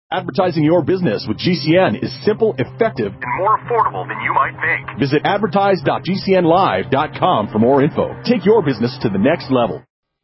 Advertising your business with GCN is simple, effective, and more affordable than you might think. Visit advertise.gcnlive.com for more info. Take your business to the next level.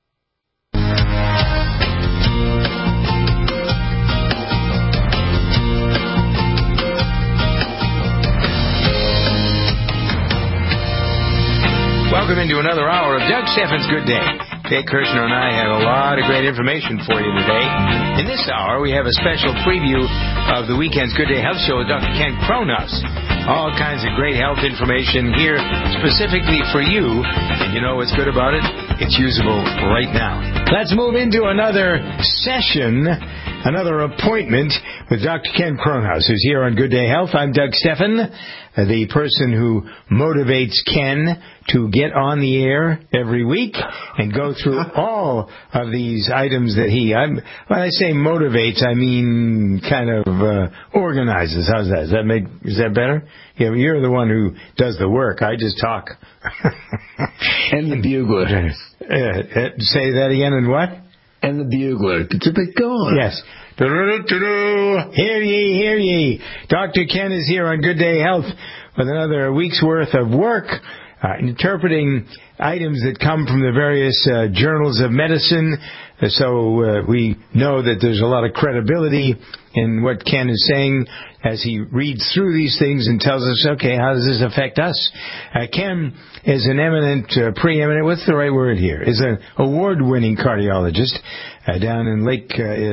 Welcome into another hour of Doug Steffens' Good Day. Kate Kirshner and I have a lot of great information for you today. In this hour, we have a special preview of the weekend's Good Day Health Show with Dr. Ken Cronhaus. All kinds of great health information here specifically for you. And you know what's good about it? It's usable right now. Let's move into another session, another appointment with Dr. Ken Cronhaus, who's here on Good Day Health. I'm Doug Steffen, the person who motivates Ken to get on the air every week and go through all of these items that when I say motivates, I mean kind of organizes. How's that? Is that better? Yeah, you're the one who does the work. I just talk. And the bugler. Say that again, and what? And the bugler. Go on. Yes. Hear ye, hear ye. Dr. Ken is here on Good Day Health with another week's worth of work, interpreting items that come from the various journals of medicine. So we know that there's a lot of credibility in what Ken is saying as he reads through these things and tells us, okay, how does this affect us? Ken is an preeminent, what's the right word here? Is an award-winning cardiologist down in Lake,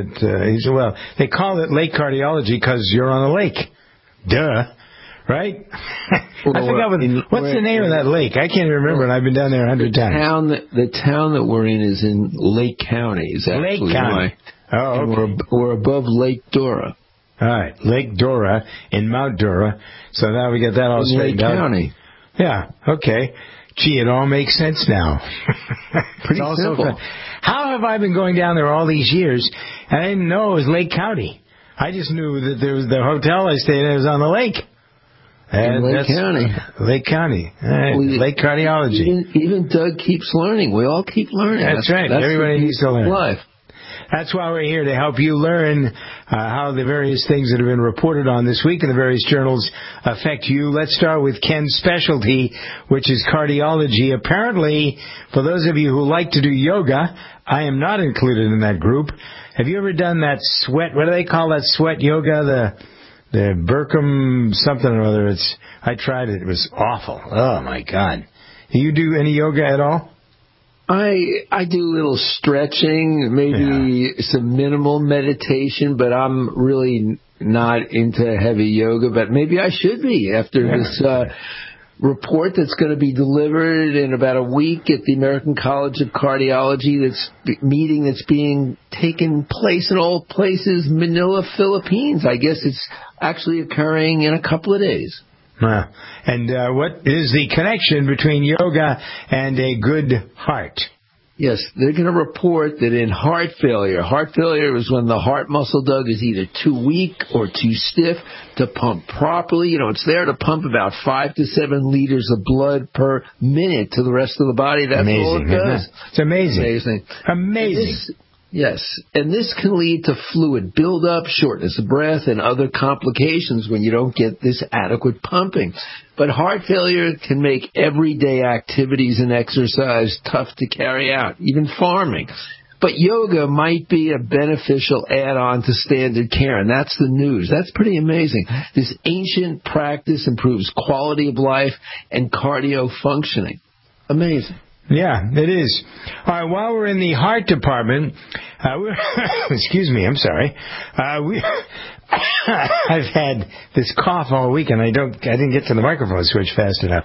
they call it Lake Cardiology because you're on a lake. Duh. Right? Well, I forgot what's the name of that lake? I can't remember, and I've been down there 100 times. The town that we're in is in Lake County. Is Lake County. Oh, okay. We're above Lake Dora. All right, Lake Dora in Mount Dora. So now we get that all straightened out. Lake County. Yeah, okay. Gee, it all makes sense now. Pretty simple. How have I been going down there all these years, and I didn't know it was Lake County? I just knew that there was the hotel I stayed at was on the lake. And Lake County. Lake County. Lake Cardiology. Even Doug keeps learning. We all keep learning. That's right. Everybody needs to learn. Life. That's why we're here, to help you learn how the various things that have been reported on this week in the various journals affect you. Let's start with Ken's specialty, which is cardiology. Apparently, for those of you who like to do yoga, I am not included in that group. Have you ever done that sweat? What do they call that sweat yoga? The Burkham something or other. I tried it. It was awful. Oh, my God. Do you do any yoga at all? I do a little stretching, maybe some minimal meditation, but I'm really not into heavy yoga. But maybe I should be after this report that's going to be delivered in about a week at the American College of Cardiology. Meeting that's being taken place in all places, Manila, Philippines. I guess it's actually occurring in a couple of days. And what is the connection between yoga and a good heart? Yes, they're going to report that in heart failure is when the heart muscle, Doug, is either too weak or too stiff to pump properly. It's there to pump about 5 to 7 liters of blood per minute to the rest of the body. That's all it does. It's amazing. Amazing. Yes, and this can lead to fluid buildup, shortness of breath, and other complications when you don't get this adequate pumping. But heart failure can make everyday activities and exercise tough to carry out, even farming. But yoga might be a beneficial add-on to standard care, and that's the news. That's pretty amazing. This ancient practice improves quality of life and cardio functioning. Amazing. Yeah, it is. All right, while we're in the heart department, excuse me, I'm sorry. I've had this cough all week, and I didn't get to the microphone switch fast enough.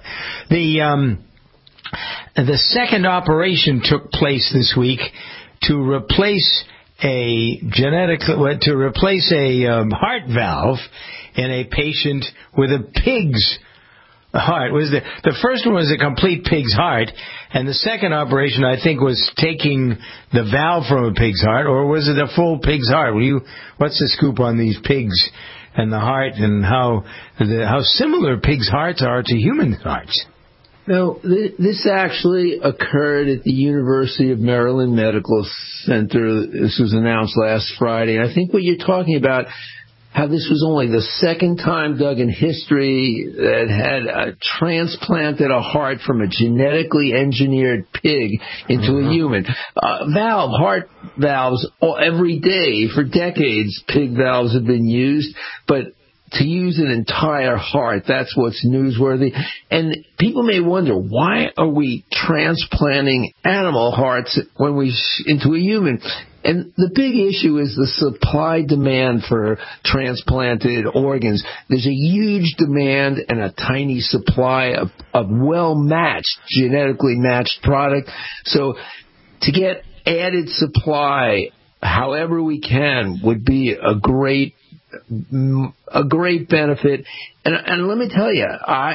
The second operation took place this week to replace a heart valve in a patient with a pig's heart. The first one was a complete pig's heart, and the second operation, I think, was taking the valve from a pig's heart, or was it a full pig's heart? What's the scoop on these pigs and the heart, and how similar pigs' hearts are to human hearts? No, this actually occurred at the University of Maryland Medical Center. This was announced last Friday. And I think what you're talking about, how this was only the second time, Doug, in history that had transplanted a heart from a genetically engineered pig into a human. Heart valves, every day for decades, pig valves have been used, but to use an entire heart, that's what's newsworthy. And people may wonder, why are we transplanting animal hearts when into a human? And the big issue is the supply-demand for transplanted organs. There's a huge demand and a tiny supply of well-matched, genetically matched product. So to get added supply, however we can, would be a great benefit. And let me tell you,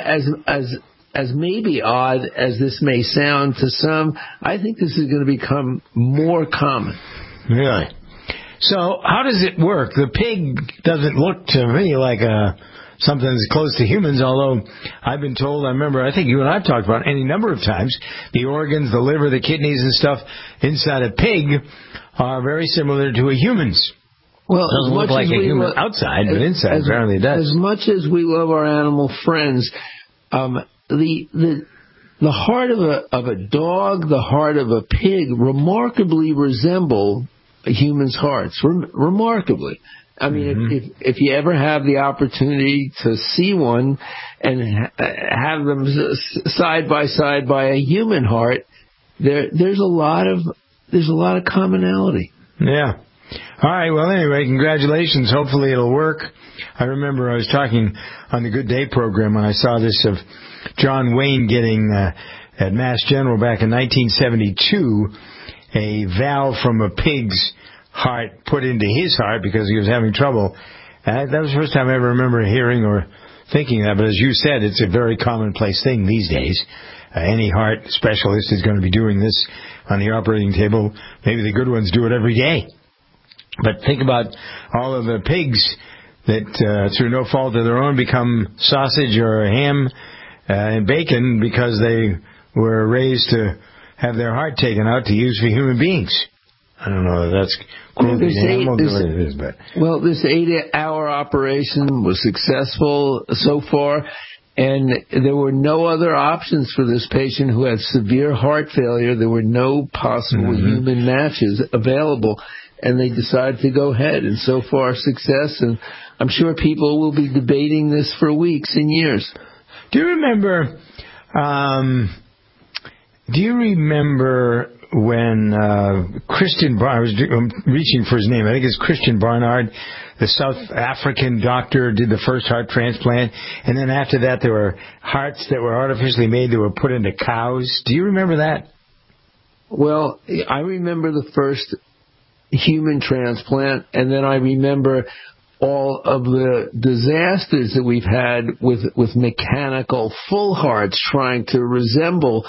as maybe odd as this may sound to some, I think this is going to become more common. Really? So how does it work? The pig doesn't look to me like something that's close to humans, although I've been told, I think you and I have talked about any number of times, the organs, the liver, the kidneys and stuff inside a pig are very similar to a human's. Well, it doesn't look like a human outside, but inside apparently it does. As much as we love our animal friends, the heart of a dog, the heart of a pig, remarkably resemble a human's hearts. Remarkably. I mean, if you ever have the opportunity to see one and have them side by side by a human heart, there's a lot of commonality. Yeah. All right. Well, anyway, congratulations. Hopefully it'll work. I remember I was talking on the Good Day program when I saw this of John Wayne getting at Mass General back in 1972 a valve from a pig's heart put into his heart because he was having trouble. That was the first time I ever remember hearing or thinking that. But as you said, it's a very commonplace thing these days. Any heart specialist is going to be doing this on the operating table. Maybe the good ones do it every day. But think about all of the pigs that, through no fault of their own, become sausage or ham and bacon because they were raised to have their heart taken out to use for human beings. I don't know if that's cruelty to animals or what it is, but... Well, this 8-hour operation was successful so far, and there were no other options for this patient who had severe heart failure. There were no possible human matches available. And they decided to go ahead, and so far success, and I'm sure people will be debating this for weeks and years. Do you remember when Christian Barnard, I was reaching for his name, I think it's Christian Barnard, the South African doctor, did the first heart transplant, and then after that there were hearts that were artificially made that were put into cows. Do you remember that? Well, I remember the first human transplant, and then I remember all of the disasters that we've had with mechanical full hearts trying to resemble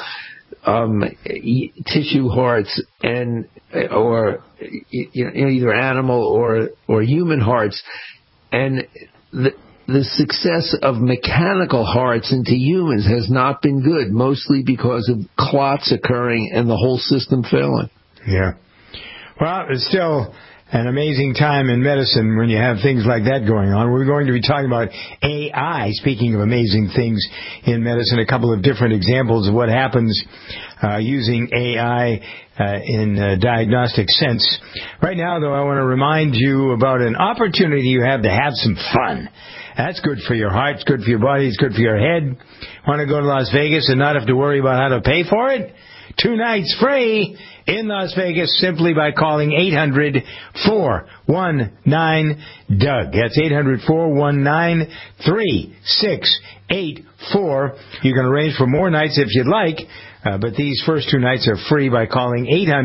tissue hearts and or either animal or human hearts, and the success of mechanical hearts into humans has not been good, mostly because of clots occurring and the whole system failing. Yeah. Well, it's still an amazing time in medicine when you have things like that going on. We're going to be talking about AI, speaking of amazing things in medicine, a couple of different examples of what happens using AI in a diagnostic sense. Right now, though, I want to remind you about an opportunity you have to have some fun. That's good for your heart, it's good for your body, it's good for your head. Want to go to Las Vegas and not have to worry about how to pay for it? 2 nights free in Las Vegas simply by calling 800-419-DOUG. That's 800-419-3684. You can arrange for more nights if you'd like, but these first 2 nights are free by calling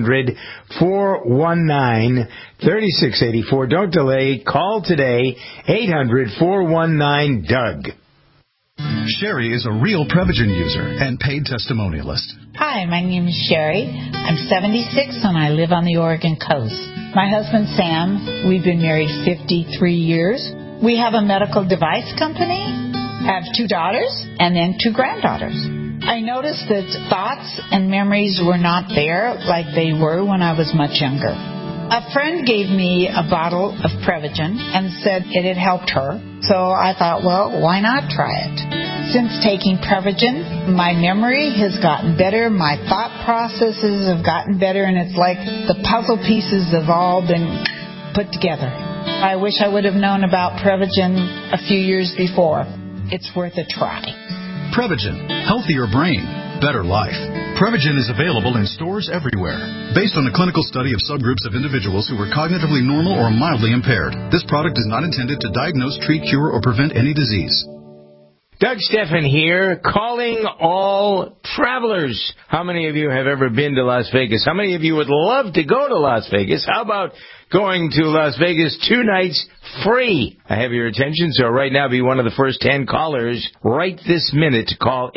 800-419-3684. Don't delay. Call today, 800-419-DOUG. Sherry is a real Prevagen user and paid testimonialist. Hi, my name is Sherry. I'm 76 and I live on the Oregon coast. My husband, Sam, we've been married 53 years. We have a medical device company. I have 2 daughters and then 2 granddaughters. I noticed that thoughts and memories were not there like they were when I was much younger. A friend gave me a bottle of Prevagen and said it had helped her, so I thought, well, why not try it? Since taking Prevagen, my memory has gotten better, my thought processes have gotten better, and it's like the puzzle pieces have all been put together. I wish I would have known about Prevagen a few years before. It's worth a try. Prevagen, healthier brain, better life. Prevagen is available in stores everywhere. Based on a clinical study of subgroups of individuals who were cognitively normal or mildly impaired, this product is not intended to diagnose, treat, cure, or prevent any disease. Doug Stephan here, calling all travelers. How many of you have ever been to Las Vegas? How many of you would love to go to Las Vegas? How about going to Las Vegas 2 nights free? I have your attention, so right now be one of the first 10 callers right this minute to call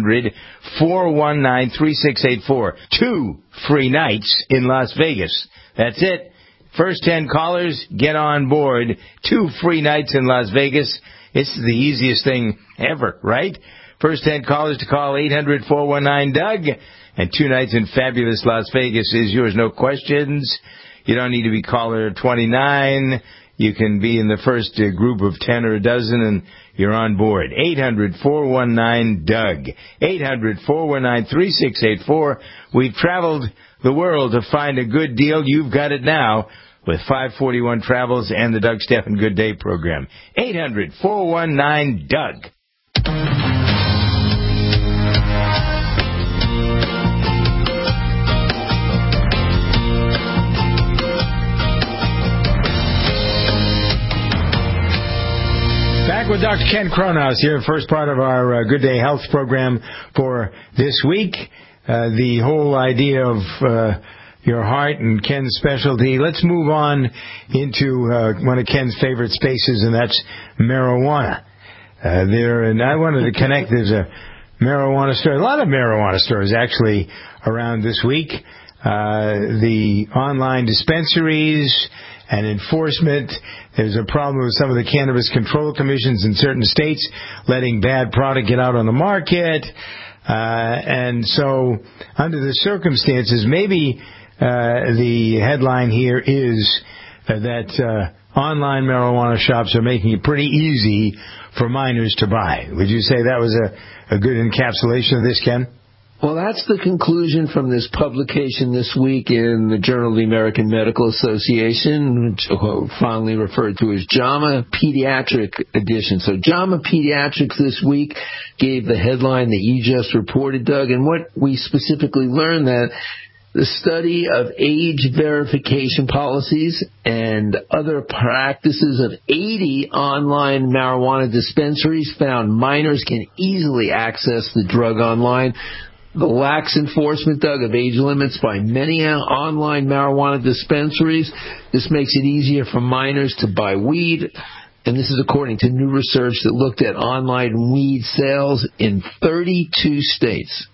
800-419-3684. 2 free nights in Las Vegas. That's it. First 10 callers, get on board. 2 free nights in Las Vegas. This is the easiest thing ever, right? First 10 callers to call 800-419-DOUG. And 2 nights in fabulous Las Vegas is yours, no questions. You don't need to be caller 29. You can be in the first group of 10 or a dozen, and you're on board. 800-419-DOUG. 800-419-3684. We've traveled the world to find a good deal. You've got it now with 541 Travels and the Doug Stephan Good Day program. 800-419-DOUG. Back with Dr. Ken Cronhaus here, first part of our Good Day Health program for this week. The whole idea of your heart and Ken's specialty. Let's move on into one of Ken's favorite spaces, and that's marijuana. And I wanted to connect. There's a marijuana store, a lot of marijuana stores actually around this week. The online dispensaries and enforcement. There's a problem with some of the cannabis control commissions in certain states letting bad product get out on the market. And so under the circumstances, maybe the headline here is that online marijuana shops are making it pretty easy for minors to buy. Would you say that was a good encapsulation of this, Ken? Well, that's the conclusion from this publication this week in the Journal of the American Medical Association, which fondly referred to as JAMA Pediatric Edition. So JAMA Pediatrics this week gave the headline that you just reported, Doug, and what we specifically learned that the study of age verification policies and other practices of 80 online marijuana dispensaries found minors can easily access the drug online. The lax enforcement, Doug, of age limits by many online marijuana dispensaries. This makes it easier for minors to buy weed. And this is according to new research that looked at online weed sales in 32 states.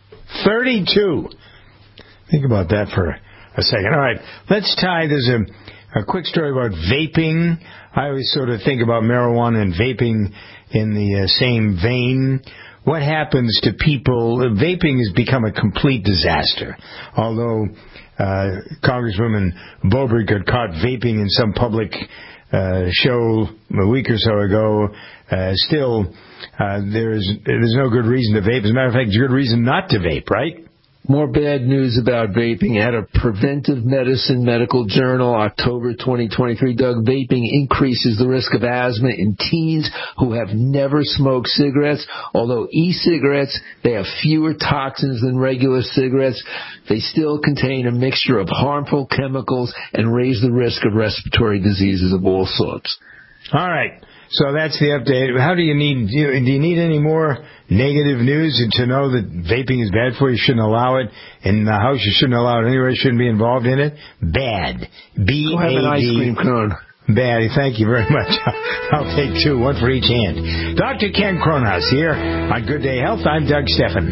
32. Think about that for a second. All right, let's tie. There's a quick story about vaping. I always sort of think about marijuana and vaping in the same vein. What happens to people? Vaping has become a complete disaster. Although Congresswoman Boebert got caught vaping in some public show a week or so ago, still there's no good reason to vape. As a matter of fact, there's a good reason not to vape, right? More bad news about vaping. At a Preventive Medicine Medical Journal, October 2023, Doug, vaping increases the risk of asthma in teens who have never smoked cigarettes. Although e-cigarettes, they have fewer toxins than regular cigarettes, they still contain a mixture of harmful chemicals and raise the risk of respiratory diseases of all sorts. All right. So that's the update. How do you need any more negative news to know that vaping is bad for you? You shouldn't allow it in the house. You shouldn't allow it anywhere. You shouldn't be involved in it. Bad. B-A-D. Go have an ice cream cone. Bad. Thank you very much. I'll take 2, 1 for each hand. Dr. Ken Cronhaus here on Good Day Health. I'm Doug Stephan.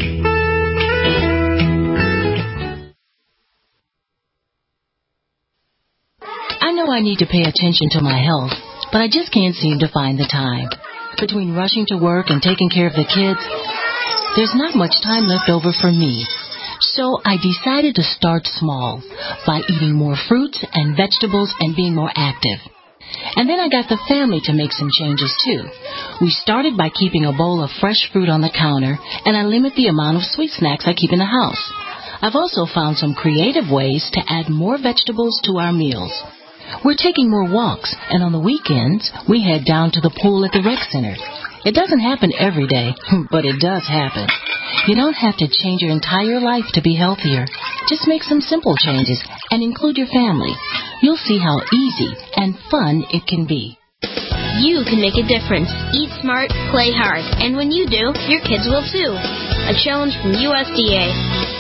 I know I need to pay attention to my health, but I just can't seem to find the time. Between rushing to work and taking care of the kids, there's not much time left over for me. So I decided to start small by eating more fruits and vegetables and being more active. And then I got the family to make some changes too. We started by keeping a bowl of fresh fruit on the counter, and I limit the amount of sweet snacks I keep in the house. I've also found some creative ways to add more vegetables to our meals. We're taking more walks, and on the weekends, we head down to the pool at the rec center. It doesn't happen every day, but it does happen. You don't have to change your entire life to be healthier. Just make some simple changes and include your family. You'll see how easy and fun it can be. You can make a difference. Eat smart, play hard. And when you do, your kids will too. A challenge from USDA.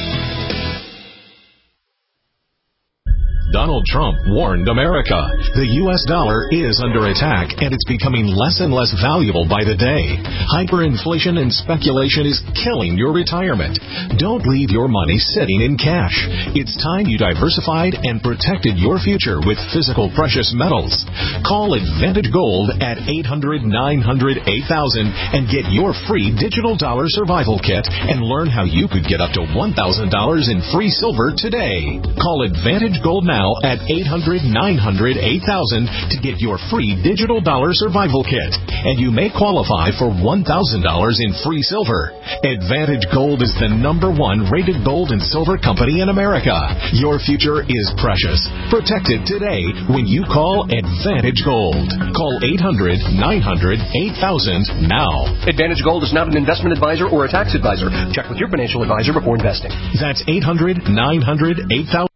Donald Trump warned America. The U.S. dollar is under attack, and it's becoming less and less valuable by the day. Hyperinflation and speculation is killing your retirement. Don't leave your money sitting in cash. It's time you diversified and protected your future with physical precious metals. Call Advantage Gold at 800-900-8000 and get your free digital dollar survival kit and learn how you could get up to $1,000 in free silver today. Call Advantage Gold now at 800-900-8000 to get your free digital dollar survival kit, and you may qualify for $1,000 in free silver. Advantage Gold is the #1 rated gold and silver company in America. Your future is precious. Protect it today when you call Advantage Gold. Call 800-900-8000 now. Advantage Gold is not an investment advisor or a tax advisor. Check with your financial advisor before investing. That's 800-900-8000.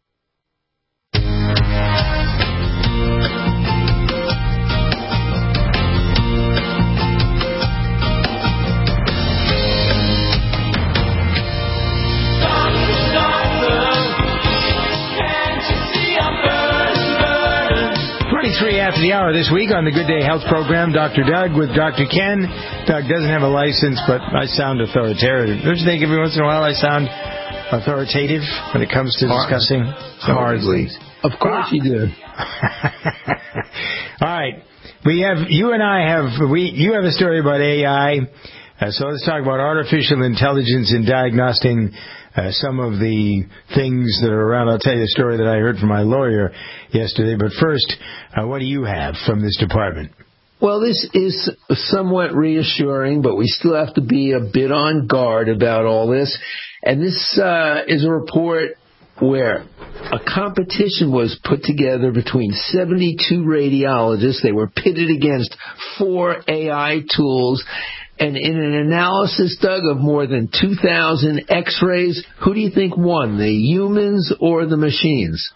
After the hour this week on the Good Day Health Program, Dr. Doug with Dr. Ken. Doug doesn't have a license, but I sound authoritative. Don't you think every once in a while I sound authoritative when it comes to discussing some hard things? Of course you do. All right. You have a story about AI. So let's talk about artificial intelligence in diagnosing some of the things that are around. I'll tell you a story that I heard from my lawyer yesterday. But first, what do you have from this department? Well, this is somewhat reassuring, but we still have to be a bit on guard about all this. And this is a report where a competition was put together between 72 radiologists. They were pitted against 4 AI tools. And in an analysis, Doug, of more than 2,000 X-rays, who do you think won, the humans or the machines?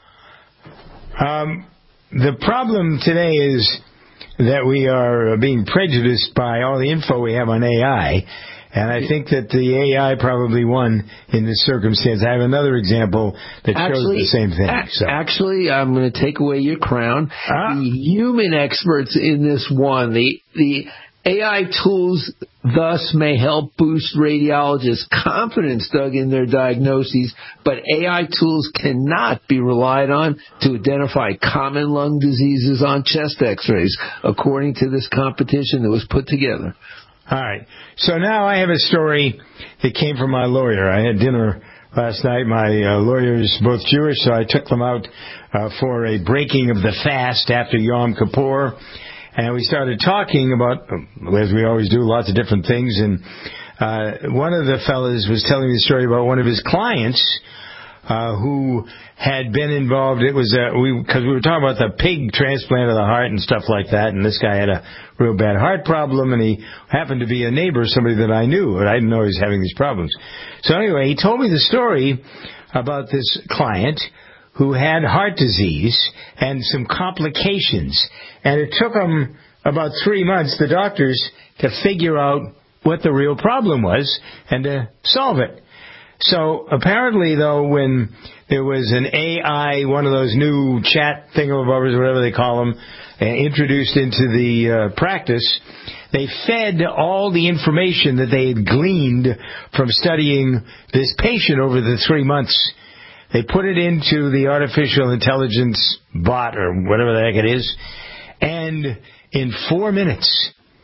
The problem today is that we are being prejudiced by all the info we have on AI. And I think that the AI probably won in this circumstance. I have another example that shows the same thing. Actually, I'm going to take away your crown. The human experts in this won. The AI tools thus may help boost radiologists' confidence, Doug, in their diagnoses, but AI tools cannot be relied on to identify common lung diseases on chest X-rays, according to this competition that was put together. All right. So now I have a story that came from my lawyer. I had dinner last night. My lawyer's both Jewish, so I took them out for a breaking of the fast after Yom Kippur. And we started talking about, as we always do, lots of different things. And one of the fellas was telling me the story about one of his clients who had been involved. It was because we were talking about the pig transplant of the heart and stuff like that. And this guy had a real bad heart problem, and he happened to be a neighbor, somebody that I knew, but I didn't know he was having these problems. So anyway, he told me the story about this client who had heart disease and some complications. And it took them about 3 months, the doctors, to figure out what the real problem was and to solve it. So apparently, though, when there was an AI, one of those new chat thingamabobbers, whatever they call them, introduced into the practice, they fed all the information that they had gleaned from studying this patient over the 3 months. They put it into the artificial intelligence bot or whatever the heck it is, and in 4 minutes,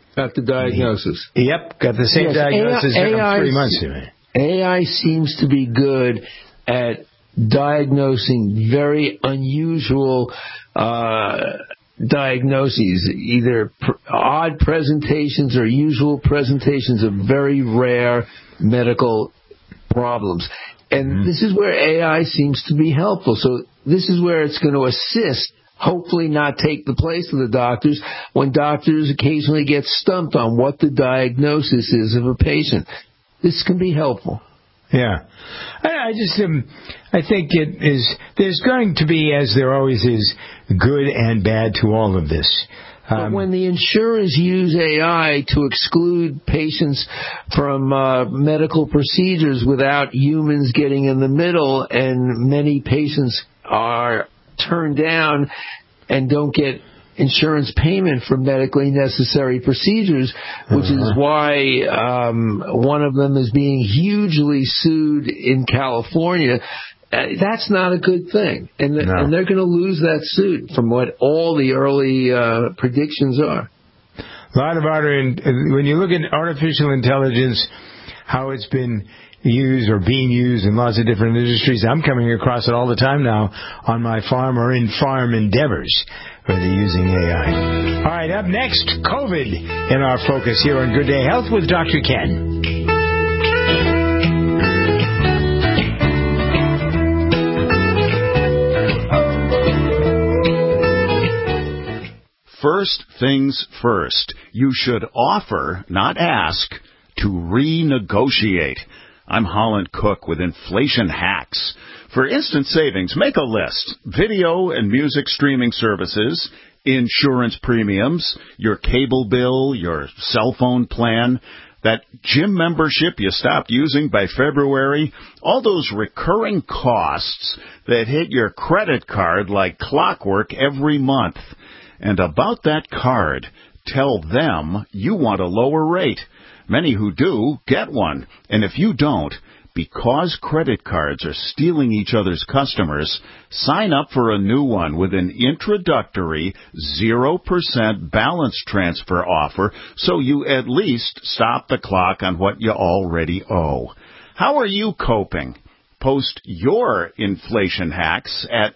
Got the diagnosis. Yep, got the same diagnosis in 3 months. AI seems to be good at diagnosing very unusual diagnoses, either odd presentations or usual presentations of very rare medical problems. And this is where AI seems to be helpful. So this is where it's going to assist, hopefully not take the place of the doctors, when doctors occasionally get stumped on what the diagnosis is of a patient. This can be helpful. Yeah. I think it is, there's going to be, as there always is, good and bad to all of this. But when the insurers use AI to exclude patients from medical procedures without humans getting in the middle, and many patients are turned down and don't get insurance payment for medically necessary procedures, which is why one of them is being hugely sued in California. That's not a good thing. And they're going to lose that suit from what all the early predictions are. A lot of when you look at artificial intelligence, how it's been used or being used in lots of different industries, I'm coming across it all the time now on my farm or in farm endeavors where they're using AI. All right, up next, COVID in our focus here on Good Day Health with Dr. Ken. First things first, you should offer, not ask, to renegotiate. I'm Holland Cook with Inflation Hacks. For instant savings, make a list. Video and music streaming services, insurance premiums, your cable bill, your cell phone plan, that gym membership you stopped using by February, all those recurring costs that hit your credit card like clockwork every month. And about that card, tell them you want a lower rate. Many who do get one. And if you don't, because credit cards are stealing each other's customers, sign up for a new one with an introductory 0% balance transfer offer so you at least stop the clock on what you already owe. How are you coping? Post your inflation hacks at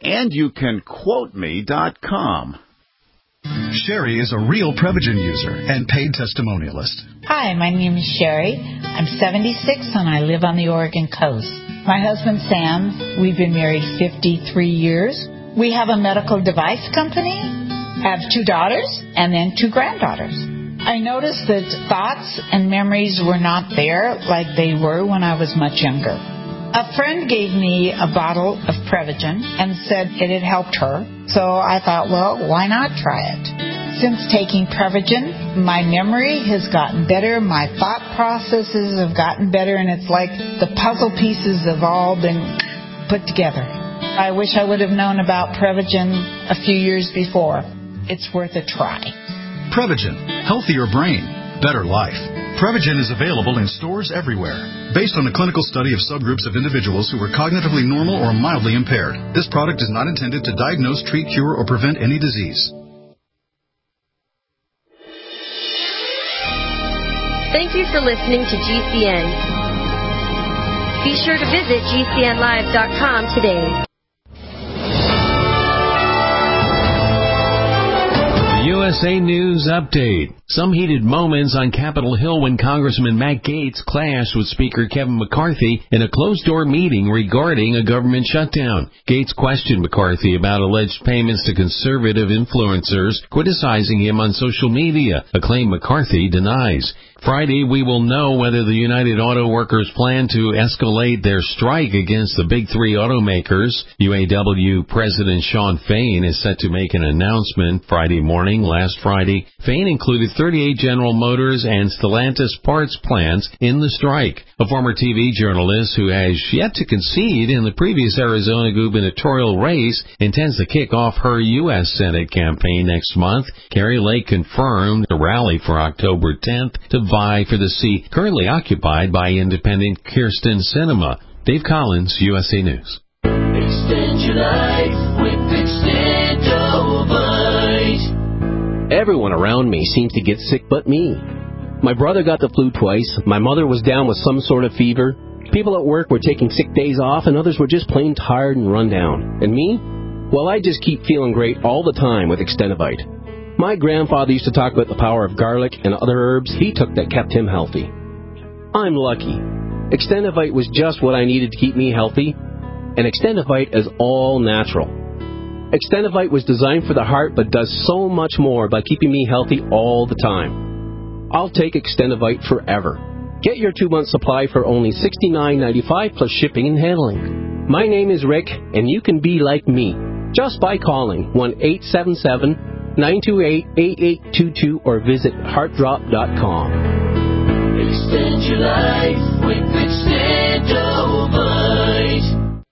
andyoucanquoteme.com. Sherry is a real Prevagen user and paid testimonialist. Hi, my name is Sherry. I'm 76 and I live on the Oregon coast. My husband Sam, we've been married 53 years. We have a medical device company, have 2 daughters, and then 2 granddaughters. I noticed that thoughts and memories were not there like they were when I was much younger. A friend gave me a bottle of Prevagen and said it had helped her, so I thought, well, why not try it? Since taking Prevagen, my memory has gotten better, my thought processes have gotten better, and it's like the puzzle pieces have all been put together. I wish I would have known about Prevagen a few years before. It's worth a try. Prevagen, healthier brain, better life. Prevagen is available in stores everywhere. Based on a clinical study of subgroups of individuals who were cognitively normal or mildly impaired, this product is not intended to diagnose, treat, cure, or prevent any disease. Thank you for listening to GCN. Be sure to visit GCNlive.com today. USA News Update. Some heated moments on Capitol Hill when Congressman Matt Gaetz clashed with Speaker Kevin McCarthy in a closed-door meeting regarding a government shutdown. Gaetz questioned McCarthy about alleged payments to conservative influencers, criticizing him on social media, a claim McCarthy denies. Friday, we will know whether the United Auto Workers plan to escalate their strike against the big 3 automakers. UAW President Shawn Fain is set to make an announcement Friday morning. Last Friday, Fain included 38 General Motors and Stellantis parts plants in the strike. A former TV journalist who has yet to concede in the previous Arizona gubernatorial race intends to kick off her U.S. Senate campaign next month. Carrie Lake confirmed a rally for October 10th to vie for the seat currently occupied by independent Kirsten Sinema. Dave Collins, USA News. Extend your life with Extendovite. Everyone around me seems to get sick but me. My brother got the flu twice. My mother was down with some sort of fever. People at work were taking sick days off, and others were just plain tired and run down. And me? Well, I just keep feeling great all the time with Extendivite. My grandfather used to talk about the power of garlic and other herbs he took that kept him healthy. I'm lucky. Extendivite was just what I needed to keep me healthy, and Extendivite is all natural. Extendivite was designed for the heart but does so much more by keeping me healthy all the time. I'll take Extendivite forever. Get your 2-month supply for only $69.95 plus shipping and handling. My name is Rick, and you can be like me just by calling 1-877-928-8822 or visit heartdrop.com. Extend your life with Extendovite.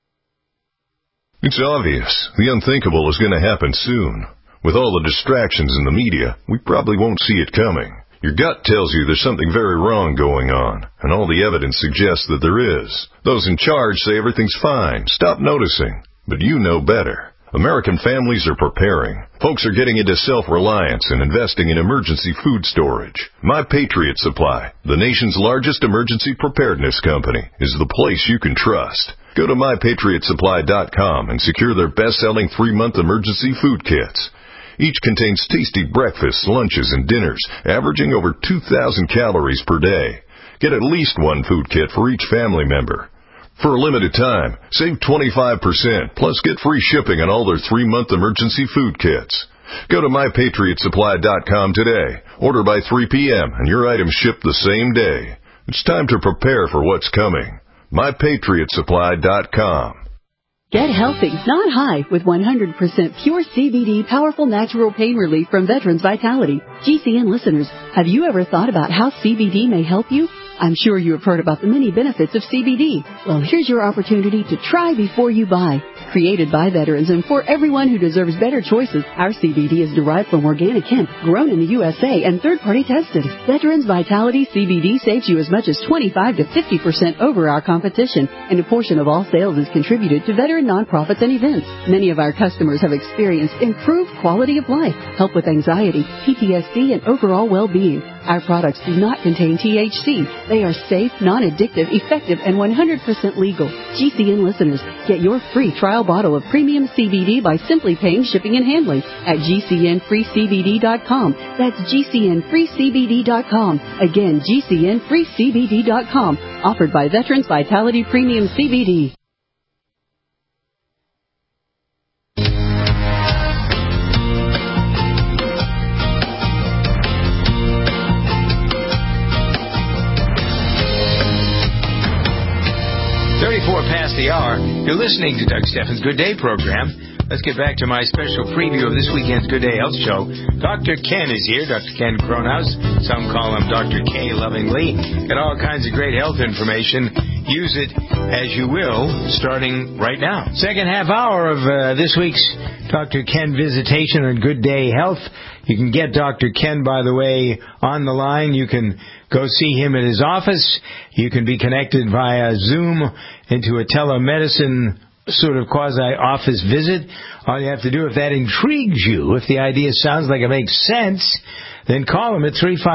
It's obvious. The unthinkable is going to happen soon. With all the distractions in the media, we probably won't see it coming. Your gut tells you there's something very wrong going on, and all the evidence suggests that there is. Those in charge say everything's fine. Stop noticing. But you know better. American families are preparing. Folks are getting into self-reliance and investing in emergency food storage. My Patriot Supply, the nation's largest emergency preparedness company, is the place you can trust. Go to MyPatriotSupply.com and secure their best-selling 3-month emergency food kits. Each contains tasty breakfasts, lunches, and dinners, averaging over 2,000 calories per day. Get at least one food kit for each family member. For a limited time, save 25%, plus get free shipping on all their 3-month emergency food kits. Go to MyPatriotSupply.com today. Order by 3 p.m., and your items ship the same day. It's time to prepare for what's coming. MyPatriotSupply.com. Get healthy, not high, with 100% pure CBD powerful natural pain relief from Veterans Vitality. GCN listeners, have you ever thought about how CBD may help you? I'm sure you have heard about the many benefits of CBD. Well, here's your opportunity to try before you buy. Created by veterans and for everyone who deserves better choices, our CBD is derived from organic hemp, grown in the USA, and third-party tested. Veterans Vitality CBD saves you as much as 25 to 50% over our competition, and a portion of all sales is contributed to veteran nonprofits and events. Many of our customers have experienced improved quality of life, help with anxiety, PTSD, and overall well-being. Our products do not contain THC. They are safe, non-addictive, effective, and 100% legal. GCN listeners, get your free trial bottle of premium CBD by simply paying shipping and handling at GCNFreeCBD.com. That's GCNFreeCBD.com. Again, GCNFreeCBD.com. Offered by Veterans Vitality Premium CBD. Past the hour. You're listening to Doug Steffens' Good Day program. Let's get back to my special preview of this weekend's Good Day Health Show. Dr. Ken is here, Dr. Ken Kronhaus. Some call him Dr. K lovingly. Got all kinds of great health information. Use it as you will, starting right now. Second half hour of this week's Dr. Ken visitation on Good Day Health. You can get Dr. Ken, by the way, on the line. You can go see him at his office. You can be connected via Zoom into a telemedicine sort of quasi-office visit. All you have to do, if that intrigues you, if the idea sounds like it makes sense, then call him at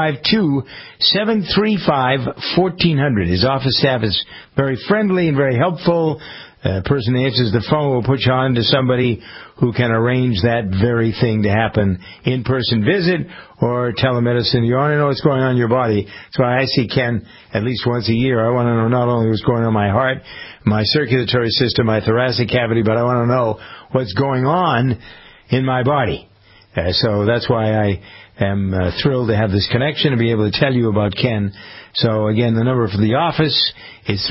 352-735-1400. His office staff is very friendly and very helpful. The person who answers the phone will put you on to somebody who can arrange that very thing to happen. In-person visit or telemedicine. You want to know what's going on in your body. That's why I see Ken at least once a year. I want to know not only what's going on in my heart, my circulatory system, my thoracic cavity, but I want to know what's going on in my body. So that's why I am thrilled to have this connection and be able to tell you about Ken. So, again, the number for the office is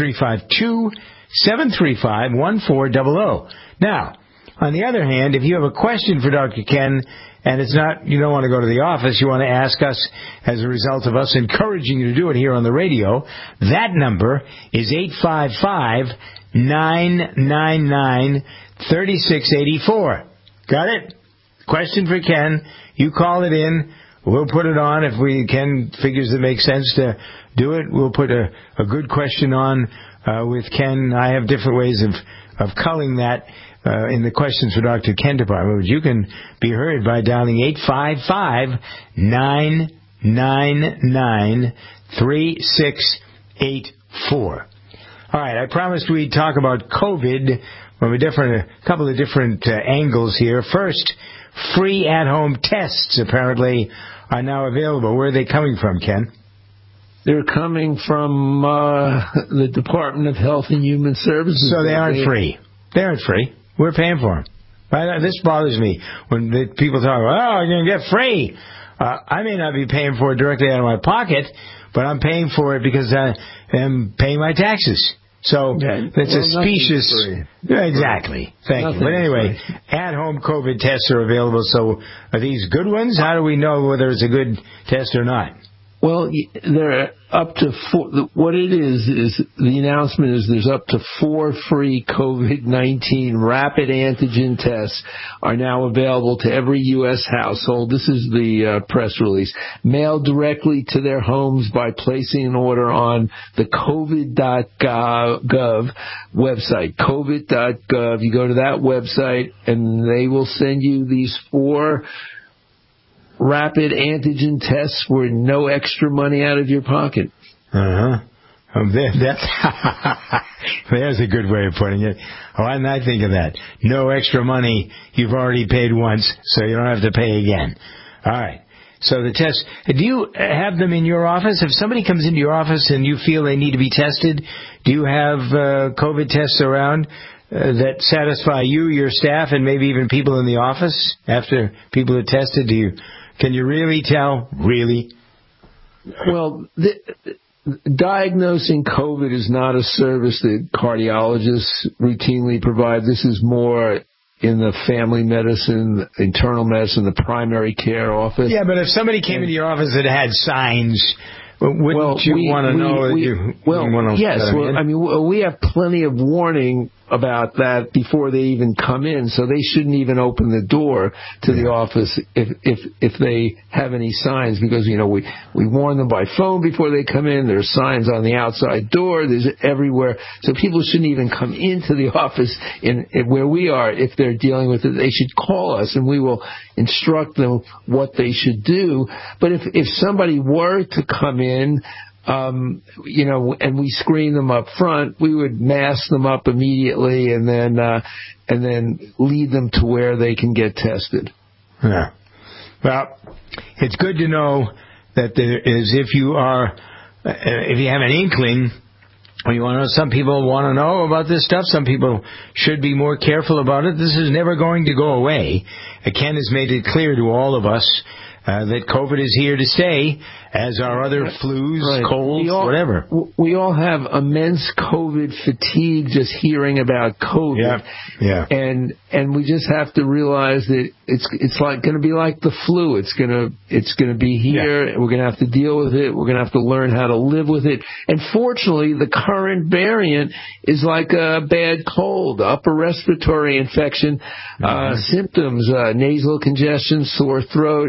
352-735-1400. Now, on the other hand, if you have a question for Dr. Ken, and it's not, you don't want to go to the office, you want to ask us as a result of us encouraging you to do it here on the radio, that number is 855-999-3684. Got it? Question for Ken. You call it in. We'll put it on. If Ken figures it makes sense to do it, we'll put a good question on with Ken. I have different ways of culling that. in the Questions for Dr. Ken department, but you can be heard by dialing 855-999-3684. All right, I promised we'd talk about COVID from a couple of different angles here. First, free at-home tests apparently are now available. Where are they coming from, Ken? They're coming from the Department of Health and Human Services. So they aren't free. They aren't free. We're paying for them. Right? This bothers me when people talk about, you're going to get free. I may not be paying for it directly out of my pocket, but I'm paying for it because I am paying my taxes. So it's a specious... Exactly. Thank you. But anyway, at-home COVID tests are available. So are these good ones? How do we know whether it's a good test or not? Well, they're up to 4. What it is the announcement is there's up to 4 free COVID-19 rapid antigen tests are now available to every U.S. household. This is the press release. Mailed directly to their homes by placing an order on the covid.gov website. covid.gov. You go to that website and they will send you these 4 rapid antigen tests for no extra money out of your pocket. There's a good way of putting it. Why didn't I think of that? No extra money. You've already paid once, so you don't have to pay again. All right. So the tests, do you have them in your office? If somebody comes into your office and you feel they need to be tested, do you have COVID tests around that satisfy you, your staff, and maybe even people in the office after people are tested? Can you really tell? Really? Well, diagnosing COVID is not a service that cardiologists routinely provide. This is more in the family medicine, internal medicine, the primary care office. Yeah, but if somebody came into your office that had signs, wouldn't you want to know that you want to... Yes, we have plenty of warning about that before they even come in, so they shouldn't even open the door to the office if they have any signs, because we warn them by phone before they come in. There's signs on the outside door. There's everywhere, so people shouldn't even come into the office in where we are. If they're dealing with it, they should call us and we will instruct them what they should do. But if somebody were to come in, and we screen them up front, we would mask them up immediately and then lead them to where they can get tested. Yeah. Well, it's good to know that there is, if you have an inkling, or you want to know, some people want to know about this stuff. Some people should be more careful about it. This is never going to go away. Ken has made it clear to all of us that COVID is here to stay, as are other flus, colds, whatever. We all have immense COVID fatigue just hearing about COVID. Yeah. And we just have to realize that it's like going to be like the flu. It's going to be here. Yeah. We're going to have to deal with it. We're going to have to learn how to live with it. And fortunately, the current variant is like a bad cold, upper respiratory infection, symptoms, nasal congestion, sore throat,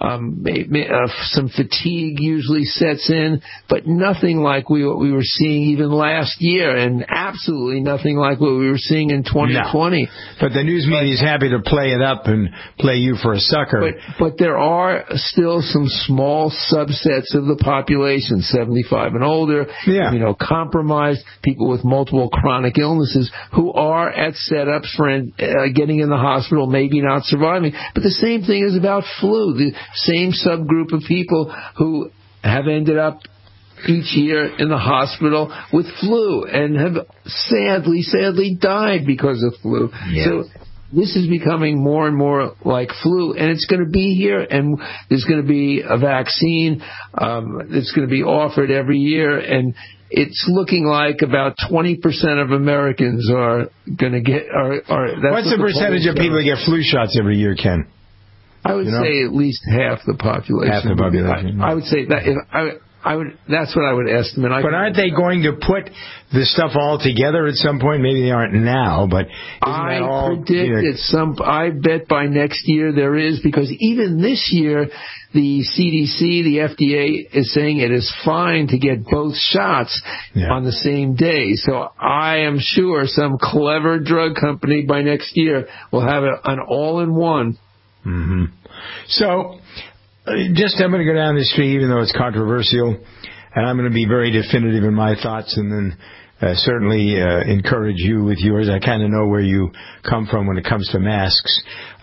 some fatigue usually sets in, but nothing like what we were seeing even last year, and absolutely nothing like what we were seeing in 2020. No. But the news media is happy to play it up and play you for a sucker. But there are still some small subsets of the population, 75 and older, compromised, people with multiple chronic illnesses, who are at setups for getting in the hospital, maybe not surviving. But the same thing is about flu. The same subgroup of people who have ended up each year in the hospital with flu and have sadly died because of flu. Yeah. So this is becoming more and more like flu, and it's going to be here, and there's going to be a vaccine that's going to be offered every year, and it's looking like about 20% of Americans are going to get... What's the percentage of people that get flu shots every year, Ken? I would say at least half the population. Half the population. I would say that That's what I would estimate. But aren't they going to put the stuff all together at some point? Maybe they aren't now, but I bet by next year there is, because even this year the CDC, the FDA is saying it is fine to get both shots on the same day. So I am sure some clever drug company by next year will have an all-in-one. Mm-hmm. So, I'm going to go down the street, even though it's controversial, and I'm going to be very definitive in my thoughts, and then certainly encourage you with yours. I kind of know where you come from when it comes to masks.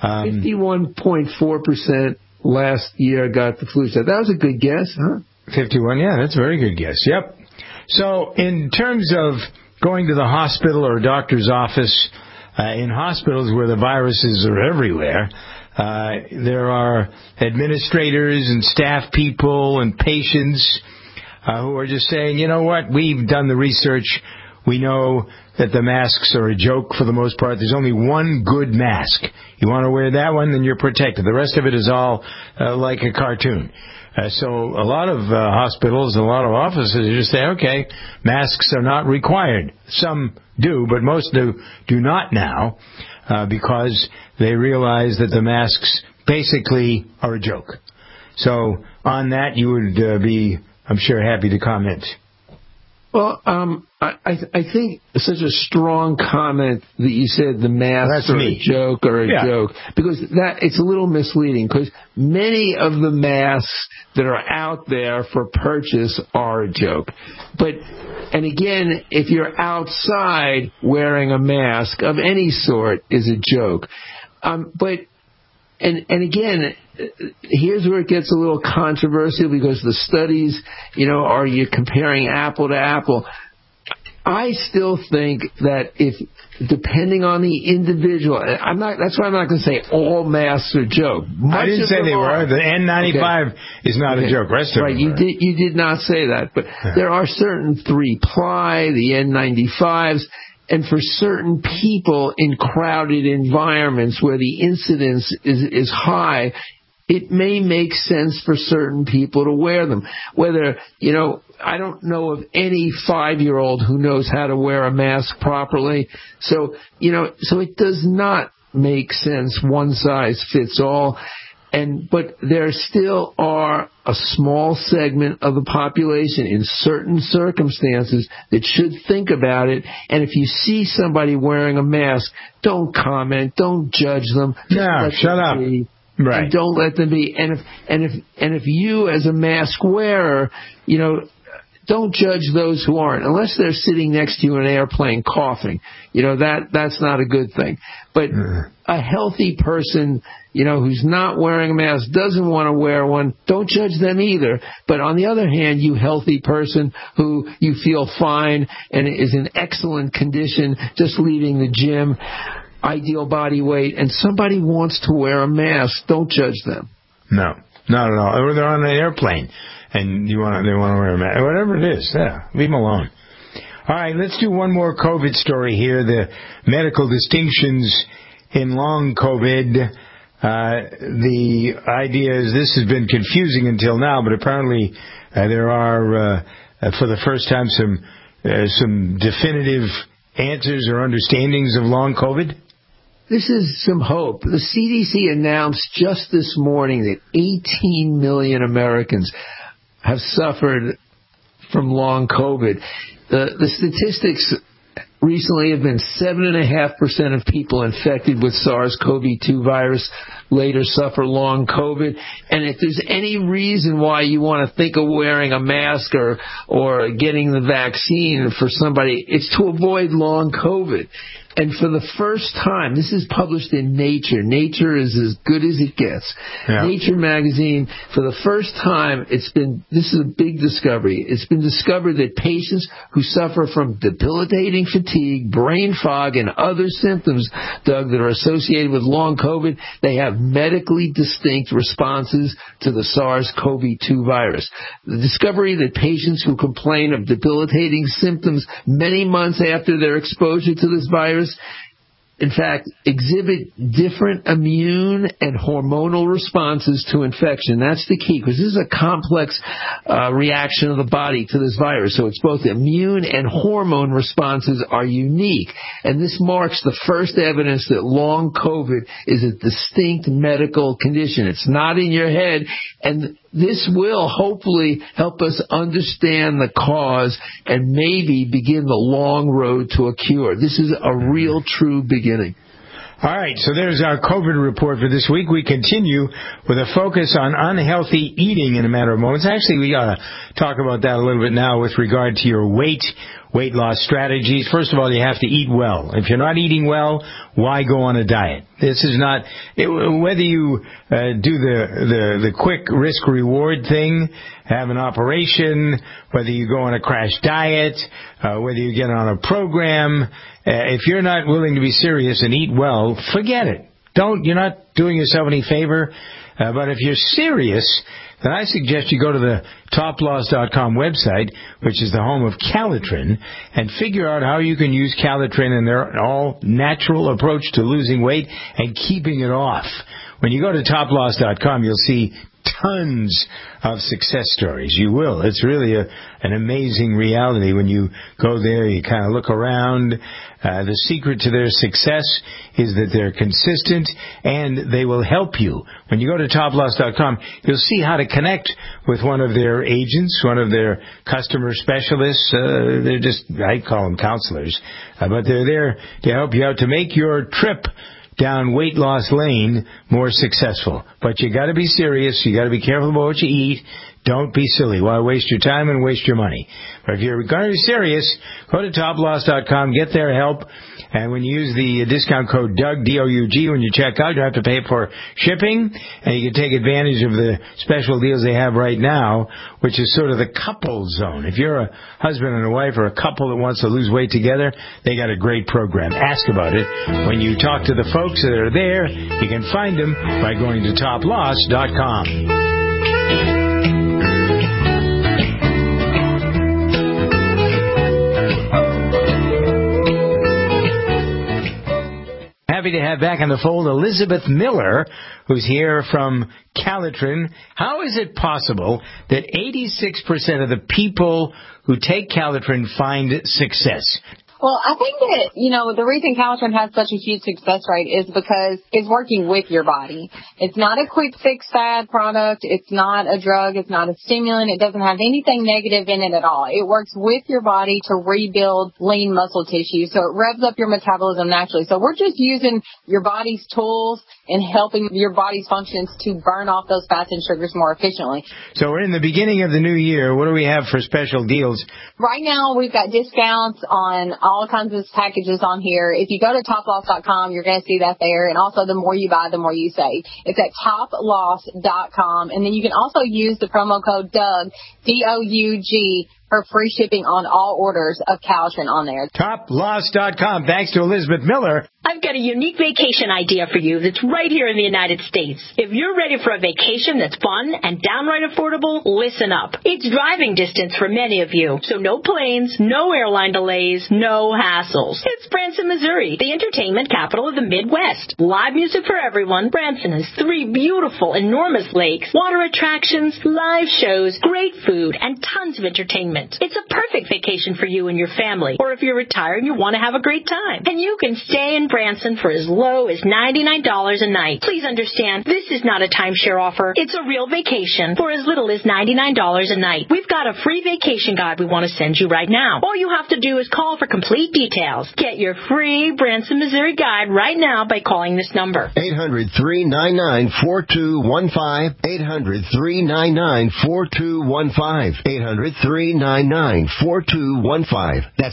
51.4% last year got the flu shot. That was a good guess, huh? 51, yeah, that's a very good guess. Yep. So, in terms of going to the hospital or doctor's office, in hospitals where the viruses are everywhere, there are administrators and staff people and patients who are just saying, you know what, we've done the research. We know that the masks are a joke for the most part. There's only one good mask. You want to wear that one, then you're protected. The rest of it is all like a cartoon. So a lot of hospitals, a lot of offices just say, okay, masks are not required. Some do, but most do not now. Because they realize that the masks basically are a joke. So on that, you would be, I'm sure, happy to comment. Well, I think such a strong comment that you said the masks are a joke or a joke, because it's a little misleading, because many of the masks that are out there for purchase are a joke. And again, if you're outside wearing a mask of any sort is a joke. And again, here's where it gets a little controversial, because the studies, are you comparing apple to apple? I still think that depending on the individual, that's why I'm not going to say all masks are a joke. I didn't say they were. The N95 is not a joke. Rest of them you did not say that, but there are certain 3-ply, the N95s, and for certain people in crowded environments where the incidence is high, it may make sense for certain people to wear them. Whether, I don't know of any 5-year-old who knows how to wear a mask properly. So it does not make sense one size fits all. But there still are a small segment of the population in certain circumstances that should think about it. And if you see somebody wearing a mask, don't comment, don't judge them. No, shut up. Right. And don't let them be. And if you as a mask wearer, don't judge those who aren't, unless they're sitting next to you in an airplane coughing. That's not a good thing. But a healthy person, who's not wearing a mask, doesn't want to wear one, don't judge them either. But on the other hand, you healthy person who you feel fine and is in excellent condition, just leaving the gym, ideal body weight, and somebody wants to wear a mask, don't judge them. No, not at all. Or they're on an airplane and they want to wear a mask. Whatever it is, leave them alone. All right, let's do one more COVID story here. The medical distinctions in long COVID. The idea is this has been confusing until now, but apparently there are, for the first time, some definitive answers or understandings of long COVID. This is some hope. The CDC announced just this morning that 18 million Americans have suffered from long COVID. The statistics recently have been 7.5% of people infected with SARS-CoV-2 virus later suffer long COVID. And if there's any reason why you want to think of wearing a mask or getting the vaccine for somebody, it's to avoid long COVID. And for the first time, this is published in Nature. Nature is as good as it gets. Yeah. Nature magazine, for the first time, this is a big discovery. It's been discovered that patients who suffer from debilitating fatigue, brain fog, and other symptoms, Doug, that are associated with long COVID, they have medically distinct responses to the SARS-CoV-2 virus. The discovery that patients who complain of debilitating symptoms many months after their exposure to this virus, in fact, exhibit different immune and hormonal responses to infection. That's the key, because this is a complex reaction of the body to this virus. So it's both immune and hormone responses are unique. And this marks the first evidence that long COVID is a distinct medical condition. It's not in your head. And this will hopefully help us understand the cause and maybe begin the long road to a cure. This is a real, true beginning. All right, so there's our COVID report for this week. We continue with a focus on unhealthy eating in a matter of moments. Actually, we ought to talk about that a little bit now with regard to your weight loss strategies. First of all, you have to eat well. If you're not eating well, why go on a diet? This is not, whether you do the quick risk-reward thing, have an operation, whether you go on a crash diet, whether you get on a program, if you're not willing to be serious and eat well, forget it. You're not doing yourself any favor. But if you're serious, then I suggest you go to the toploss.com website, which is the home of Calitrin, and figure out how you can use Calitrin and their all-natural approach to losing weight and keeping it off. When you go to toploss.com, you'll see tons of success stories. You will. It's really an amazing reality. When you go there, you kind of look around. The secret to their success is that they're consistent and they will help you. When you go to toploss.com, you'll see how to connect with one of their agents, one of their customer specialists. They're just, I call them counselors, but they're there to help you out to make your trip down weight loss lane more successful. But you got to be serious. You got to be careful about what you eat. Don't be silly. Why waste your time and waste your money? But if you're going to be serious, go to toploss.com, get their help, and when you use the discount code Doug, D-O-U-G, when you check out, you have to pay for shipping, and you can take advantage of the special deals they have right now, which is sort of the couple zone. If you're a husband and a wife or a couple that wants to lose weight together, they got a great program. Ask about it. When you talk to the folks that are there, you can find them by going to toploss.com. Happy to have back on the fold Elizabeth Miller, who's here from Calitrin. How is it possible that 86% of the people who take Calitrin find success? Well, I think that, the reason Calitrin has such a huge success rate is because it's working with your body. It's not a quick fix fad product. It's not a drug. It's not a stimulant. It doesn't have anything negative in it at all. It works with your body to rebuild lean muscle tissue. So it revs up your metabolism naturally. So we're just using your body's tools and helping your body's functions to burn off those fats and sugars more efficiently. So we're in the beginning of the new year. What do we have for special deals? Right now, we've got discounts on all kinds of packages on here. If you go to toploss.com, you're going to see that there. And also, the more you buy, the more you save. It's at toploss.com. And then you can also use the promo code Doug, D-O-U-G, for free shipping on all orders of Calitrin on there. Toploss.com. Thanks to Elizabeth Miller. I've got a unique vacation idea for you that's right here in the United States. If you're ready for a vacation that's fun and downright affordable, listen up. It's driving distance for many of you, so no planes, no airline delays, no hassles. It's Branson, Missouri, the entertainment capital of the Midwest. Live music for everyone. Branson has 3 beautiful, enormous lakes, water attractions, live shows, great food, and tons of entertainment. It's a perfect vacation for you and your family, or if you're retired and you want to have a great time. And you can stay in Branson for as low as $99 a night. Please understand, this is not a timeshare offer. It's a real vacation for as little as $99 a night. We've got a free vacation guide we want to send you right now. All you have to do is call for complete details. Get your free Branson, Missouri guide right now by calling this number. 800-399-4215. 800-399-4215. 800-399-4215. That's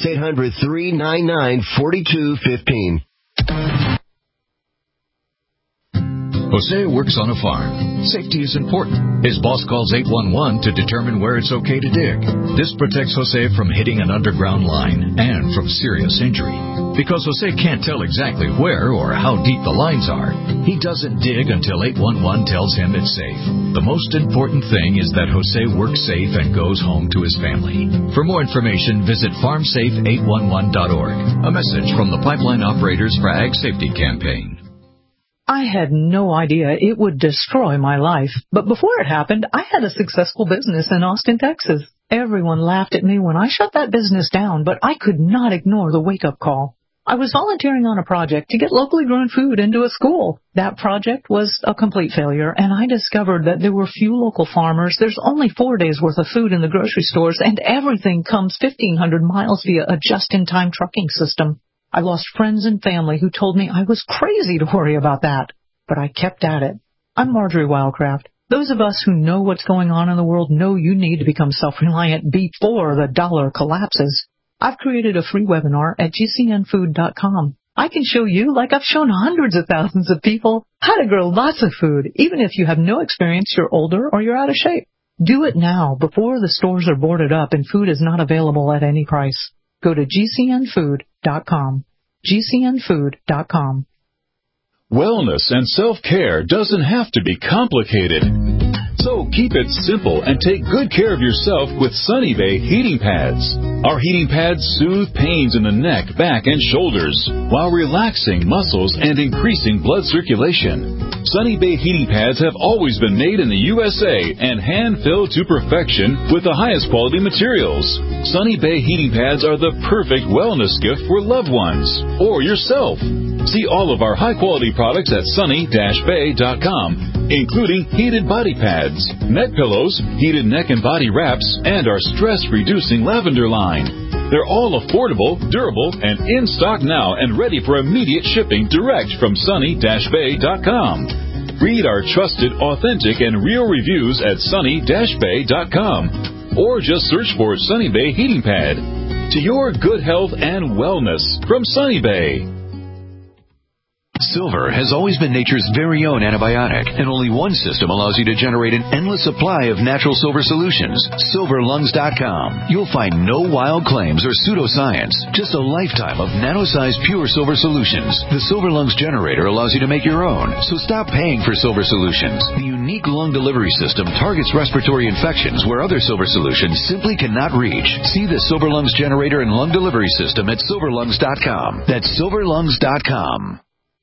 800-399-4215. Jose works on a farm. Safety is important. His boss calls 811 to determine where it's okay to dig. This protects Jose from hitting an underground line and from serious injury. Because Jose can't tell exactly where or how deep the lines are, he doesn't dig until 811 tells him it's safe. The most important thing is that Jose works safe and goes home to his family. For more information, visit farmsafe811.org. A message from the Pipeline Operators for Ag Safety Campaign. I had no idea it would destroy my life. But before it happened, I had a successful business in Austin, Texas. Everyone laughed at me when I shut that business down, but I could not ignore the wake-up call. I was volunteering on a project to get locally grown food into a school. That project was a complete failure, and I discovered that there were few local farmers. There's only 4 days' worth of food in the grocery stores, and everything comes 1,500 miles via a just-in-time trucking system. I lost friends and family who told me I was crazy to worry about that, but I kept at it. I'm Marjorie Wildcraft. Those of us who know what's going on in the world know you need to become self-reliant before the dollar collapses. I've created a free webinar at gcnfood.com. I can show you, like I've shown hundreds of thousands of people, how to grow lots of food, even if you have no experience, you're older, or you're out of shape. Do it now before the stores are boarded up and food is not available at any price. Go to gcnfood.com. gcnfood.com. Wellness and self-care doesn't have to be complicated. So keep it simple and take good care of yourself with Sunny Bay heating pads. Our heating pads soothe pains in the neck, back, and shoulders while relaxing muscles and increasing blood circulation. Sunny Bay heating pads have always been made in the USA and hand-filled to perfection with the highest quality materials. Sunny Bay heating pads are the perfect wellness gift for loved ones or yourself. See all of our high-quality products at sunny-bay.com, including heated body pads, neck pillows, heated neck and body wraps, and our stress-reducing lavender line. They're all affordable, durable, and in stock now and ready for immediate shipping direct from sunny-bay.com. Read our trusted, authentic, and real reviews at sunny-bay.com, or just search for Sunny Bay Heating Pad. To your good health and wellness from Sunny Bay. Silver has always been nature's very own antibiotic, and only one system allows you to generate an endless supply of natural silver solutions. SilverLungs.com. You'll find no wild claims or pseudoscience, just a lifetime of nano-sized pure silver solutions. The Silver Lungs generator allows you to make your own, so stop paying for silver solutions. The unique lung delivery system targets respiratory infections where other silver solutions simply cannot reach. See the Silver Lungs generator and lung delivery system at SilverLungs.com. That's SilverLungs.com.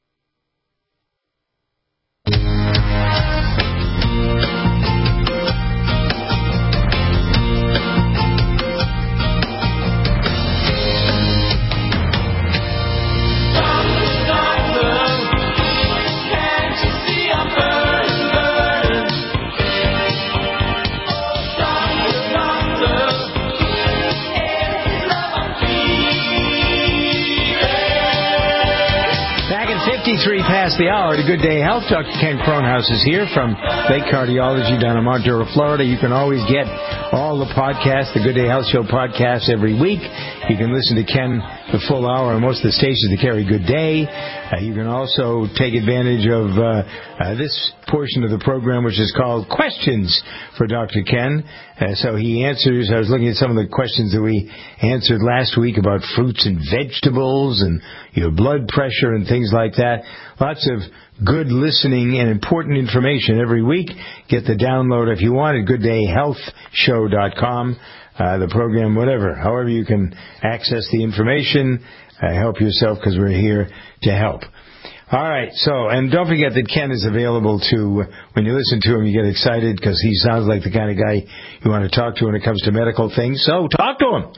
Past the hour to Good Day Health. Dr. Ken Kronhaus is here from Lake Cardiology down in Montour, Florida. You can always get all the podcasts, the Good Day Health Show podcasts every week. You can listen to Ken the full hour on most of the stations that carry Good Day. You can also take advantage of this portion of the program, which is called Questions for Dr. Ken. So he answers. I was looking at some of the questions that we answered last week about fruits and vegetables and your blood pressure and things like that. Lots of good listening and important information every week. Get the download if you want at gooddayhealthshow.com. The program, whatever, however you can access the information, help yourself because we're here to help. All right, so, and don't forget that Ken is available to, when you listen to him, you get excited because he sounds like the kind of guy you want to talk to when it comes to medical things. So talk to him.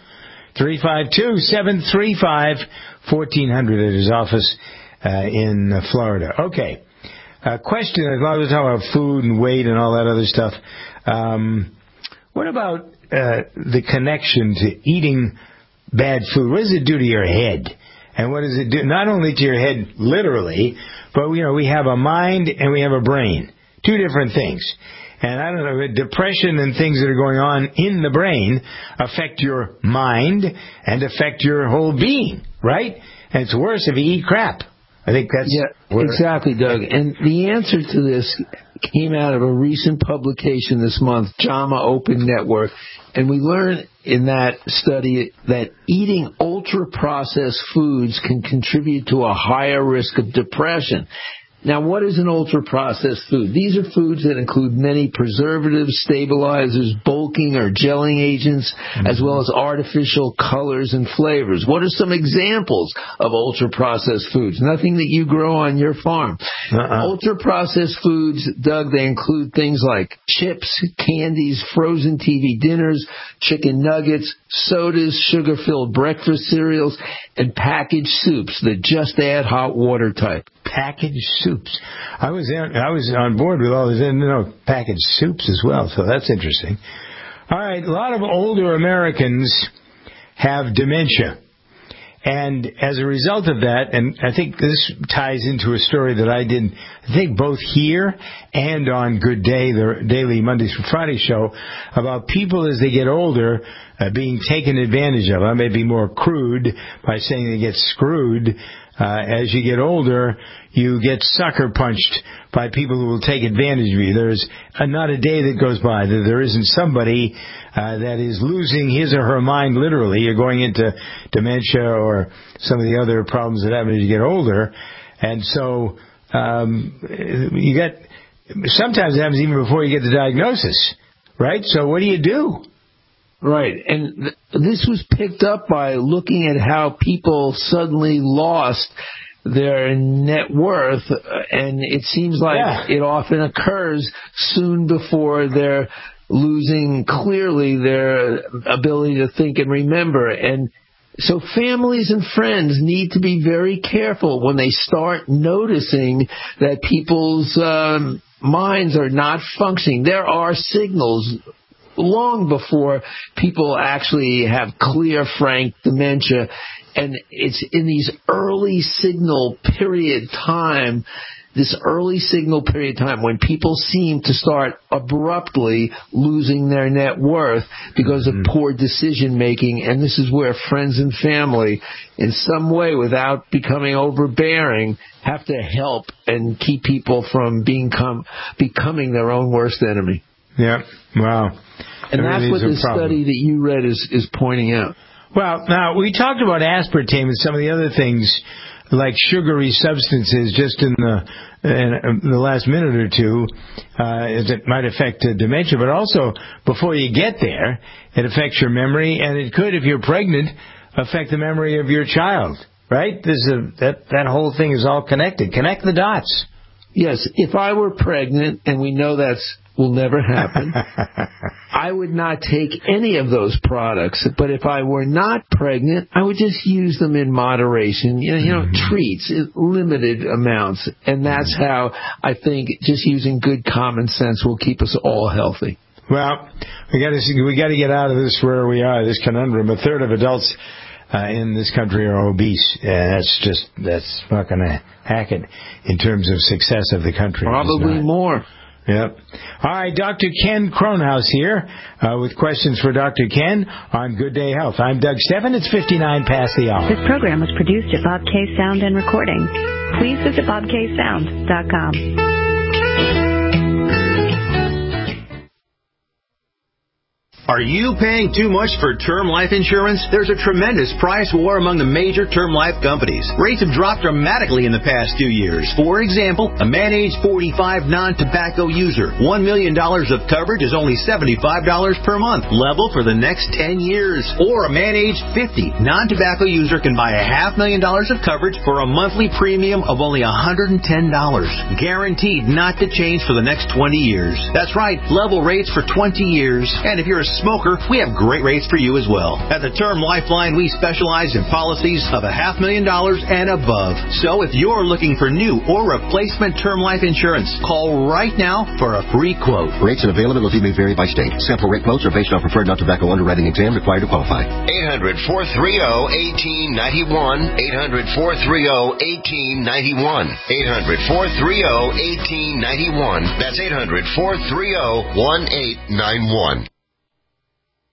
352-735-1400 at his office in Florida. Okay. Question, as long as we're talking about food and weight and all that other stuff, what about the connection to eating bad food? What does it do to your head? And what does it do, not only to your head literally, but, you know, we have a mind and we have a brain. Two different things. And I don't know, depression and things that are going on in the brain affect your mind and affect your whole being, right? And it's worse if you eat crap. I think that's... Yeah, exactly, Doug. And the answer to this came out of a recent publication this month, JAMA Open Network. And we learned in that study that eating ultra-processed foods can contribute to a higher risk of depression. Now, what is an ultra-processed food? These are foods that include many preservatives, stabilizers, bulking or gelling agents, as well as artificial colors and flavors. What are some examples of ultra-processed foods? Nothing that you grow on your farm. Ultra-processed foods, Doug, they include things like chips, candies, frozen TV dinners, chicken nuggets, sodas, sugar-filled breakfast cereals, and packaged soups that just add hot water type. Packaged soups. I was on board with all these packaged soups as well, so that's interesting. All right, a lot of older Americans have dementia. And as a result of that, and I think this ties into a story that I did, I think both here and on Good Day, the daily Monday through Friday show, about people as they get older being taken advantage of. I may be more crude by saying they get screwed. As you get older, you get sucker punched by people who will take advantage of you. There's not a day that goes by that there isn't somebody that is losing his or her mind literally. You're going into dementia or some of the other problems that happen as you get older. And so you get, sometimes it happens even before you get the diagnosis, right? So what do you do? Right, and this was picked up by looking at how people suddenly lost their net worth, and it seems like it often occurs soon before they're losing clearly their ability to think and remember. And so families and friends need to be very careful when they start noticing that people's minds are not functioning. There are signals long before people actually have clear, frank dementia. And it's in these early signal period time, when people seem to start abruptly losing their net worth because of poor decision making. And this is where friends and family, in some way, without becoming overbearing, have to help and keep people from becoming their own worst enemy. Yeah, wow. And that's what the study that you read is pointing out. Well, now, we talked about aspartame and some of the other things like sugary substances just in the last minute or two that might affect dementia. But also, before you get there, it affects your memory, and it could, if you're pregnant, affect the memory of your child, right? That whole thing is all connected. Connect the dots. Yes, if I were pregnant, and we know will never happen, I would not take any of those products. But if I were not pregnant, I would just use them in moderation, treats, limited amounts. And that's how I think just using good common sense will keep us all healthy. Well, we got to get out of this where we are, this conundrum. A third of adults in this country are obese. That's not going to hack it in terms of success of the country. Probably more. Yep. All right, Dr. Ken Kronhaus here with questions for Dr. Ken on Good Day Health. I'm Doug Stephan. It's 59 past the hour. This program was produced at Bob K. Sound and Recording. Please visit bobksound.com. Are you paying too much for term life insurance? There's a tremendous price war among the major term life companies. Rates have dropped dramatically in the past 2 years. For example, a man age 45 non-tobacco user, $1 million of coverage is only $75 per month, level for the next 10 years. Or a man age 50 non-tobacco user can buy $500,000 of coverage for a monthly premium of only $110, guaranteed not to change for the next 20 years. That's right, level rates for 20 years. And if you're a smoker, we have great rates for you as well. At the Term Lifeline, we specialize in policies of $500,000 and above. So if you're looking for new or replacement term life insurance, call right now for a free quote. Rates and availability may vary by state. Sample rate quotes are based on preferred non-tobacco underwriting exam required to qualify. 800-430-1891. 800-430-1891. 800-430-1891. That's 800-430-1891.